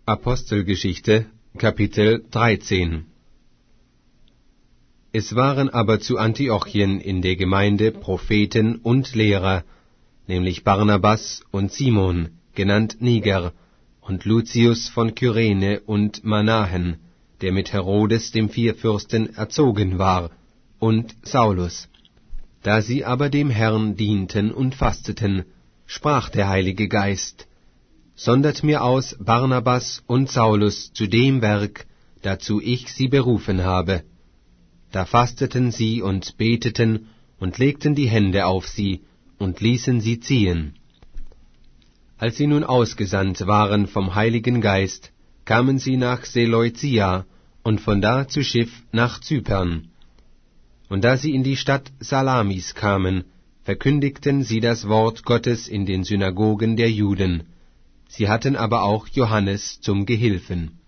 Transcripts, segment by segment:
Apostelgeschichte, Kapitel 13. Es waren aber zu Antiochien in der Gemeinde Propheten und Lehrer, nämlich Barnabas und Simon, genannt Niger, und Lucius von Kyrene und Manahen, der mit Herodes dem Vierfürsten erzogen war, und Saulus. Da sie aber dem Herrn dienten und fasteten, sprach der Heilige Geist: Sondert mir aus Barnabas und Saulus zu dem Werk, dazu ich sie berufen habe. Da fasteten sie und beteten und legten die Hände auf sie und ließen sie ziehen. Als sie nun ausgesandt waren vom Heiligen Geist, kamen sie nach Seleucia und von da zu Schiff nach Zypern. Und da sie in die Stadt Salamis kamen, verkündigten sie das Wort Gottes in den Synagogen der Juden. Sie hatten aber auch Johannes zum Gehilfen.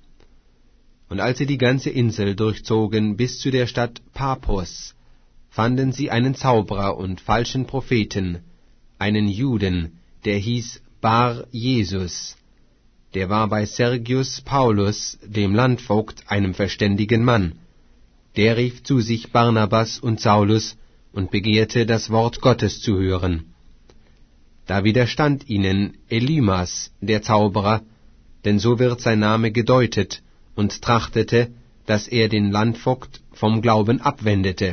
Und als sie die ganze Insel durchzogen bis zu der Stadt Paphos, fanden sie einen Zauberer und falschen Propheten, einen Juden, der hieß Bar Jesus. Der war bei Sergius Paulus, dem Landvogt, einem verständigen Mann. Der rief zu sich Barnabas und Saulus und begehrte, das Wort Gottes zu hören. Da widerstand ihnen Elymas, der Zauberer, denn so wird sein Name gedeutet, und trachtete, dass er den Landvogt vom Glauben abwendete.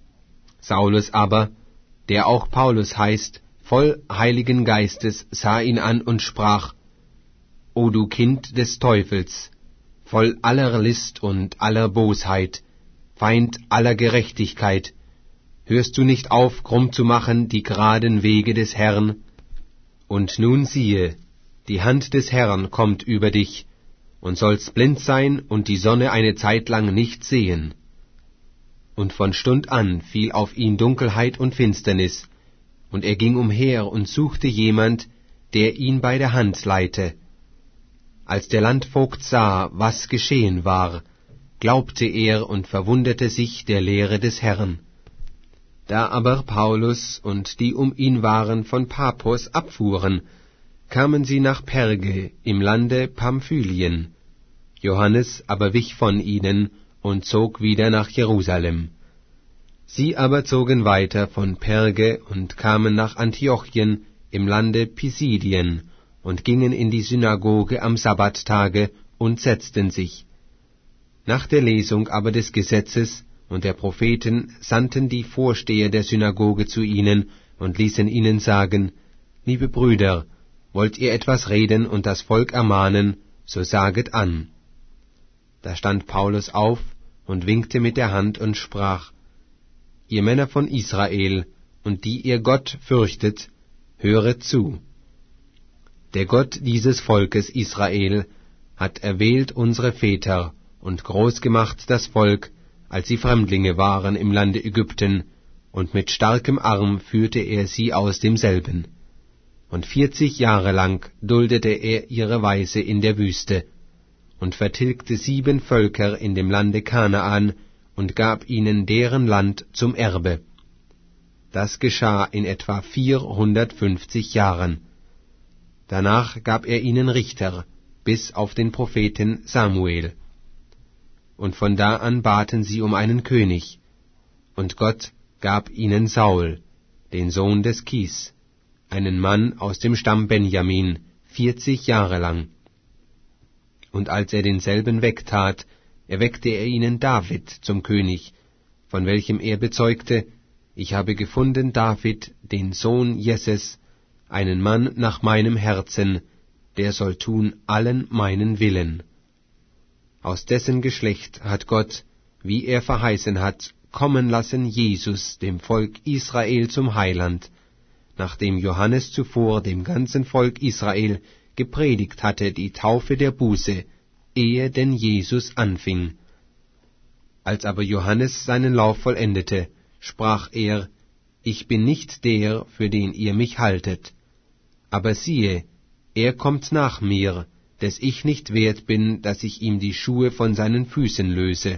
Saulus aber, der auch Paulus heißt, voll Heiligen Geistes, sah ihn an und sprach: O du Kind des Teufels, voll aller List und aller Bosheit, Feind aller Gerechtigkeit, hörst du nicht auf, krumm zu machen die geraden Wege des Herrn? Und nun siehe, die Hand des Herrn kommt über dich, und sollst blind sein und die Sonne eine Zeit lang nicht sehen. Und von Stund an fiel auf ihn Dunkelheit und Finsternis, und er ging umher und suchte jemand, der ihn bei der Hand leite. Als der Landvogt sah, was geschehen war, glaubte er und verwunderte sich der Lehre des Herrn. Da aber Paulus und die um ihn waren von Paphos abfuhren, kamen sie nach Perge im Lande Pamphylien. Johannes aber wich von ihnen und zog wieder nach Jerusalem. Sie aber zogen weiter von Perge und kamen nach Antiochien im Lande Pisidien und gingen in die Synagoge am Sabbattage und setzten sich. Nach der Lesung aber des Gesetzes und der Propheten sandten die Vorsteher der Synagoge zu ihnen und ließen ihnen sagen: Liebe Brüder, wollt ihr etwas reden und das Volk ermahnen, so saget an. Da stand Paulus auf und winkte mit der Hand und sprach: Ihr Männer von Israel, und die ihr Gott fürchtet, höret zu. Der Gott dieses Volkes Israel hat erwählt unsere Väter und groß gemacht das Volk, als sie Fremdlinge waren im Lande Ägypten, und mit starkem Arm führte er sie aus demselben. Und 40 Jahre lang duldete er ihre Weise in der Wüste, und vertilgte 7 Völker in dem Lande Kanaan, und gab ihnen deren Land zum Erbe. Das geschah in etwa 450 Jahren. Danach gab er ihnen Richter, bis auf den Propheten Samuel. Und von da an baten sie um einen König, und Gott gab ihnen Saul, den Sohn des Kis, einen Mann aus dem Stamm Benjamin, 40 Jahre lang. Und als er denselben wegtat, erweckte er ihnen David zum König, von welchem er bezeugte: Ich habe gefunden David, den Sohn Jesses, einen Mann nach meinem Herzen, der soll tun allen meinen Willen. Aus dessen Geschlecht hat Gott, wie er verheißen hat, kommen lassen Jesus dem Volk Israel zum Heiland, nachdem Johannes zuvor dem ganzen Volk Israel gepredigt hatte die Taufe der Buße, ehe denn Jesus anfing. Als aber Johannes seinen Lauf vollendete, sprach er: Ich bin nicht der, für den ihr mich haltet. Aber siehe, er kommt nach mir, des ich nicht wert bin, dass ich ihm die Schuhe von seinen Füßen löse.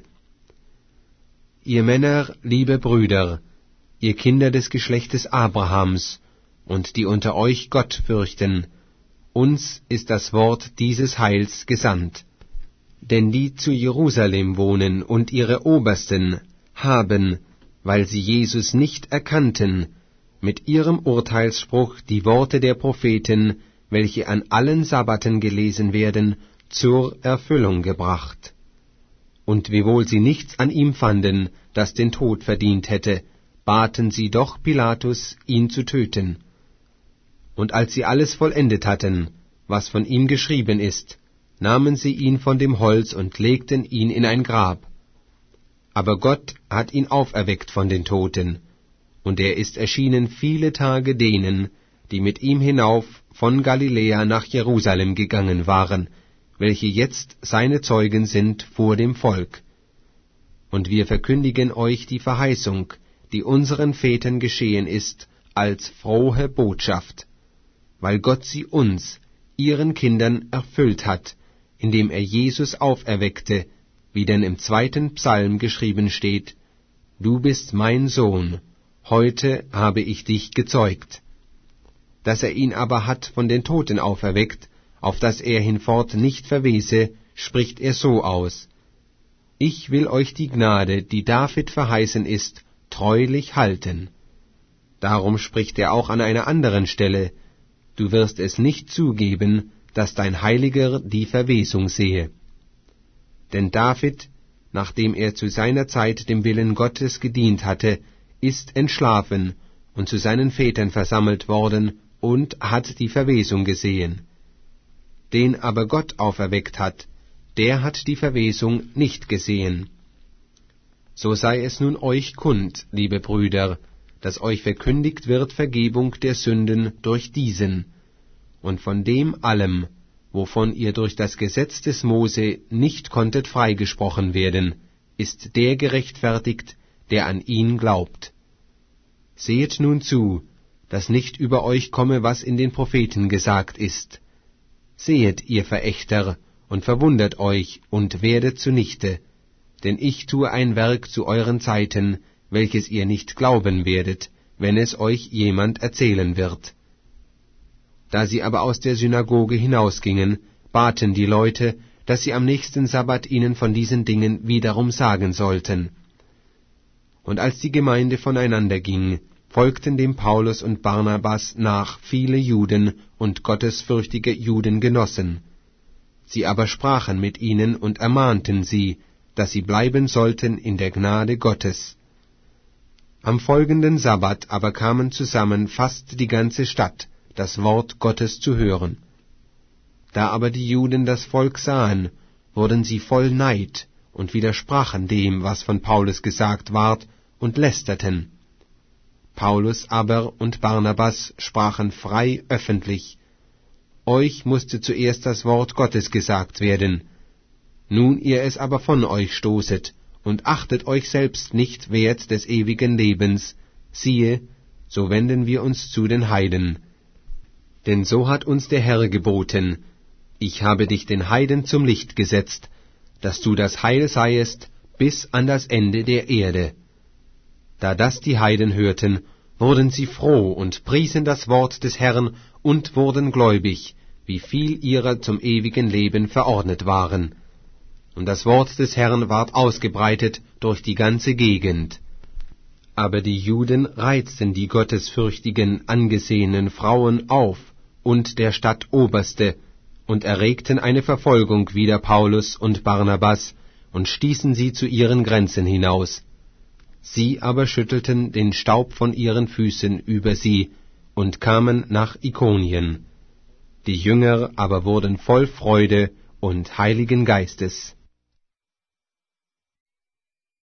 Ihr Männer, liebe Brüder, ihr Kinder des Geschlechtes Abrahams, und die unter euch Gott fürchten, uns ist das Wort dieses Heils gesandt. Denn die zu Jerusalem wohnen und ihre Obersten haben, weil sie Jesus nicht erkannten, mit ihrem Urteilsspruch die Worte der Propheten, welche an allen Sabbaten gelesen werden, zur Erfüllung gebracht. Und wiewohl sie nichts an ihm fanden, das den Tod verdient hätte, baten sie doch Pilatus, ihn zu töten. Und als sie alles vollendet hatten, was von ihm geschrieben ist, nahmen sie ihn von dem Holz und legten ihn in ein Grab. Aber Gott hat ihn auferweckt von den Toten, und er ist erschienen viele Tage denen, die mit ihm hinauf von Galiläa nach Jerusalem gegangen waren, welche jetzt seine Zeugen sind vor dem Volk. Und wir verkündigen euch die Verheißung, die unseren Vätern geschehen ist, als frohe Botschaft, weil Gott sie uns, ihren Kindern, erfüllt hat, indem er Jesus auferweckte, wie denn im 2. Psalm geschrieben steht: Du bist mein Sohn, heute habe ich dich gezeugt. Dass er ihn aber hat von den Toten auferweckt, auf dass er hinfort nicht verwese, spricht er so aus: Ich will euch die Gnade, die David verheißen ist, treulich halten. Darum spricht er auch an einer anderen Stelle: Du wirst es nicht zugeben, dass dein Heiliger die Verwesung sehe. Denn David, nachdem er zu seiner Zeit dem Willen Gottes gedient hatte, ist entschlafen und zu seinen Vätern versammelt worden und hat die Verwesung gesehen. Den aber Gott auferweckt hat, der hat die Verwesung nicht gesehen. So sei es nun euch kund, liebe Brüder, dass euch verkündigt wird Vergebung der Sünden durch diesen, und von dem allem, wovon ihr durch das Gesetz des Mose nicht konntet freigesprochen werden, ist der gerechtfertigt, der an ihn glaubt. Sehet nun zu, dass nicht über euch komme, was in den Propheten gesagt ist. Sehet, ihr Verächter, und verwundert euch und werdet zunichte, denn ich tue ein Werk zu euren Zeiten, welches ihr nicht glauben werdet, wenn es euch jemand erzählen wird. Da sie aber aus der Synagoge hinausgingen, baten die Leute, dass sie am nächsten Sabbat ihnen von diesen Dingen wiederum sagen sollten. Und als die Gemeinde voneinander ging, folgten dem Paulus und Barnabas nach viele Juden und gottesfürchtige Judengenossen. Sie aber sprachen mit ihnen und ermahnten sie, dass sie bleiben sollten in der Gnade Gottes. Am folgenden Sabbat aber kamen zusammen fast die ganze Stadt, das Wort Gottes zu hören. Da aber die Juden das Volk sahen, wurden sie voll Neid und widersprachen dem, was von Paulus gesagt ward, und lästerten. Paulus aber und Barnabas sprachen frei öffentlich: Euch musste zuerst das Wort Gottes gesagt werden. Nun ihr es aber von euch stoßet und achtet euch selbst nicht wert des ewigen Lebens, siehe, so wenden wir uns zu den Heiden. Denn so hat uns der Herr geboten: Ich habe dich den Heiden zum Licht gesetzt, dass du das Heil seiest bis an das Ende der Erde. Da das die Heiden hörten, wurden sie froh und priesen das Wort des Herrn und wurden gläubig, wie viel ihrer zum ewigen Leben verordnet waren. Und das Wort des Herrn ward ausgebreitet durch die ganze Gegend. Aber die Juden reizten die gottesfürchtigen, angesehenen Frauen auf und der Stadt Oberste und erregten eine Verfolgung wider Paulus und Barnabas und stießen sie zu ihren Grenzen hinaus. Sie aber schüttelten den Staub von ihren Füßen über sie und kamen nach Ikonien. Die Jünger aber wurden voll Freude und Heiligen Geistes.